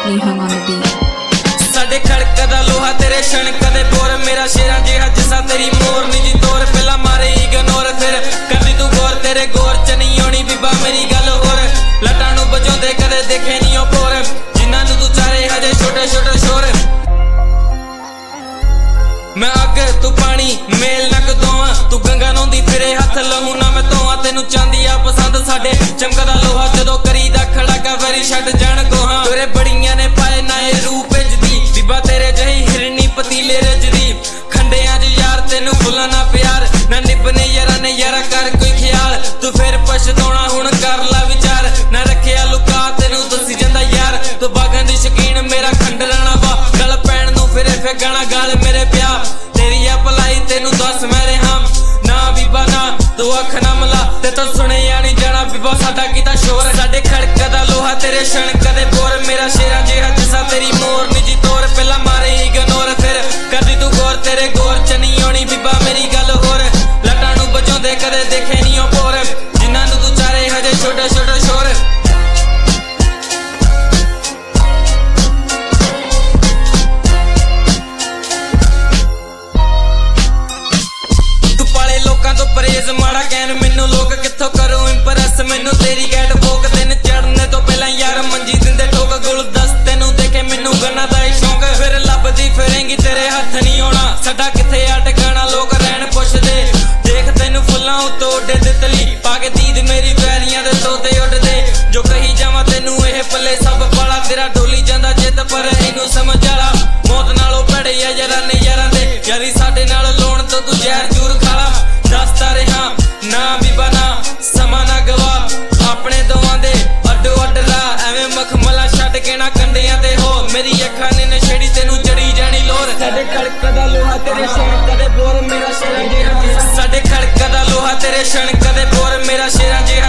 Nihang on the beat. ਸਾਡੇ ਖੜਕ ਦਾ ਲੋਹਾ ਤੇਰੇ ਛਣਕ ਦੇ ਬੋਰ ਮੇਰਾ ਸ਼ੇਰਾਂ ਜਿਹਾ ਜਿਸਾ ਤੇਰੀ ਮੋਰ ਨੀ ਜੀ ਤੋਰ ਪਹਿਲਾਂ ਮਾਰੇ ਇਗਨੋਰ ਫਿਰ ਕਰਦੀ ਤੂੰ ਗੌਰ ਤੇਰੇ ਗੌਰ ਚ ਨਹੀਂ ਆਉਣੀ ਬੀਬਾ ਮੇਰੀ ਗੱਲ ਹੋਰ ਲੱਟਾਂ ਨੂੰ ਵਜਾਉਂਦੇ ਕਦੇ ਦੇਖੇ ਨਹੀਂ ਉਹ ਪੋਰ ਜਿਨ੍ਹਾਂ ਨੂੰ ਤੂੰ ਚਾਰੇ ਹਜੇ ਛੋਟੇ ਛੋਟੇ ਸ਼ੋਰ ਮੈਂ ਅੱਗ ਤੂੰ ਪਾਣੀ ਮੇਲ ਨਾ ਕਦੋਵਾਂ ਤੂੰ ਗੰਗਾ ਨਹਾਉਂਦੀ ਫਿਰੇ ਹੱਥ ਲਹੂ ਨਾ ਮੈਂ ਧੋਵਾਂ ਤੈਨੂੰ ਚਾਂਦੀ ਆ ਪਸੰਦ ਸਾਡੇ ਚਮਕਦਾ ਲੋਹਾ ਜਦੋਂ ਕਰੀਦਾ ਖੜਾਕਾ ਵੈਰੀ ਛੱਡ ਜਾਣ ਗੋਹਾਂ ਤੇਰੇ ਬੜੀਆਂ ਨੇ ਪਾਏ ਨਾ ਇਹ ਰੂਪ ਭੇਜਦੀ ਬੀਬਾ ਤੇਰੇ ਜਹੀ ਹਿਰਨੀ ਪਤੀਲੇ ਰਜਦੀ ਖੰਡਿਆਂ 'ਚ ਯਾਰ ਤੈਨੂੰ ਫੁੱਲਾਂ ਨਾ ਪਿਆਰ ਨਾ ਨਿਭਨੇ ਯਾਰਾਂ ਨੇ ਯਾਰਾ ਕਰ ਕੋਈ ਖਿਆਲ ਤੂੰ ਫਿਰ ਪਛਤਾਉਣਾ ਹੁਣ ਕਰ ਲਾ ਵਿਚਾਰ ਨਾ ਰੱਖਿਆ ਲੁਕਾ ਤੈਨੂੰ ਦੱਸੀ ਜਾਂਦਾ ਯਾਰ ਤੂੰ ਬਾਗਾਂ ਦੀ ਸ਼ਕੀਨ ਮੇਰਾ ਖੰਡਰਾਣਾ ਵਾ ਗਲ ਪੈਣ ਨੂੰ ਫਿਰੇ ਫੇ ਗਾਣਾ ਗਾਲ ਮੇਰੇ ਪਿਆ ਤੇਰੀ ਆ ਭਲਾਈ ਤੈਨੂੰ ਦੱਸ ਮੈਂ ਰਿਹਾ ਨਾ ਬੀਬਾ ਨਾ ਤੂੰ ਅੱਖ ਨਾ ਮਲਾ ਤੇ ਤੂੰ ਸੁਣਿਆ ਨਹੀਂ ਜਾਣਾ ਬੀਬਾ ਸਾਡਾ ਕੀਤਾ ਸ਼ੋਰ ਸਾਡੇ ਖੜਕ ਦਾ ਲੋਹਾ ਤੇਰੇ ਛਣਕ ਦੇ ਬੋਰ ਮੇਰਾ ਸ਼ੇਰਾਂ ਜਿਹਾ ਜਿਸਾ ਤੇਰੀ ਮੋਰ ਨੀ ਜੀ ਤੋਰ ਪਹਿਲਾਂ ਮਾਰੇ ਇਗਨੋਰ ਫਿਰ ਕਰਦੀ ਤੂੰ ਗੌਰ ਤੇਰੇ ਗੌਰ ਚ ਨਹੀਂ ਆਉਣੀ ਬੀਬਾ ਮੇਰੀ ਗੱਲ ਹੋਰ ਲੱਟਾਂ ਨੂੰ ਵਜਾਉਂਦੇ ਕਦੇ ਦੇਖੇ ਨਹੀਂ ਉਹ ਪੋਰ ਜਿਨ੍ਹਾਂ ਨੂੰ ਤੂੰ ਚਾਰੇ ਹਜੇ ਛੋਟੇ ਛੋਟੇ ਸ਼ੋਰ ਪਰੇਜ਼ ਮਾੜਾ ਕਹਿਣ ਮੈਨੂੰ ਲੋਕ ਕਿੱਥੋਂ ਕਰੂ ਇੰਪ੍ਰੈਸ ਮੈਨੂੰ ਤੇਰੀ ਗੈਟ ਭੋਗ ਦਿਨ ਚੜਨੇ ਤੋਂ ਪਹਿਲਾਂ ਯਾਰ ਮੰਜੀ ਦਿੰਦੇ ਠੋਕ ਗੁਲਦਸਤੇ ਨੂੰ ਦੇਖੇ ਮੈਨੂੰ ਗੰਨਾ ਦਾ ਸ਼ੌਂਕ ਫਿਰ ਲੱਭਦੀ ਫਿਰੇਂਗੀ ਤੇਰੇ ਹੱਥ ਨਹੀਂ ਆਉਣਾ ਸਾਡਾ ਕਿੱਥੇ ਆ ਟਿਕਾਣਾ ਲੋਕ ਰਹਿਣ ਪੁੱਛਦੇ ਦੇਖ ਤੈਨੂੰ ਫੁੱਲਾਂ ਉੱਤੋਂ ਉੱਡੇ ਤਿਤਲੀ ਪਾ ਕੇ ਦੀਦ ਮੇਰੀ ਵੈਰੀਆਂ ਦੇ ਤੋਤੇ ਉੱਡਦੇ ਜੋ ਕਹੀ ਜਾਵਾਂ ਤੈਨੂੰ ਇਹ ਪੱਲੇ ਸਭ ਪਾਲਾ ਤੇਰਾ ਡੋਲੀ ਜਾਂਦਾ ਜਿੱਦ ਪਰ ਇਹਨੂੰ ਸਮਝ ਆਲਾ ਮੌਤ ਨਾਲੋਂ ਭੜੇ ਆ ਯਾਰਾਂ ਨੇ ਯਾਰਾਂ ਦੇ ਯਾਰੀ ਸਾਡੇ ਨਾਲ ਲਾਉਣ ਤੋਂ ਤੂੰ ਜ਼ਹਿਰ ਜ਼ਰੂਰ ਖਾਲਾ ਦੱਸਦਾ ਰਿਹਾ ਨਾ ਬੀਬਾ ਨਾ ਸਮਾਂ ਨਾ ਗਵਾ ਆਪਣੇ ਦੋਵਾਂ ਦੇ ਅੱਡੋ ਅੱਡ ਰਾਹ ਐਵੇਂ ਮਖਮਲਾ ਛੱਡ ਕੇ ਨਾ ਕੰਡਿਆਂ ਤੇ ਹੋ ਮੇਰੀ ਅੱਖਾਂ ਨੇ ਨਸ਼ੇੜੀ ਤੈਨੂੰ ਚੜੀ ਜਾਣੀ ਲੋਰ ਸਾਡੇ ਖੜਕ ਦਾ ਲੋਹਾ ਤੇਰੇ ਛਣਕ ਦੇ ਬੋਰ ਮੇਰਾ ਸ਼ੇਰਾਂ ਜਿਹਾ ਸਾਡੇ ਖੜਕ ਦਾ ਲੋਹਾ ਤੇਰੇ ਛਣਕ ਦੇ ਬੋਰ ਮੇਰਾ ਸ਼ੇਰਾਂ ਜਿਹਾ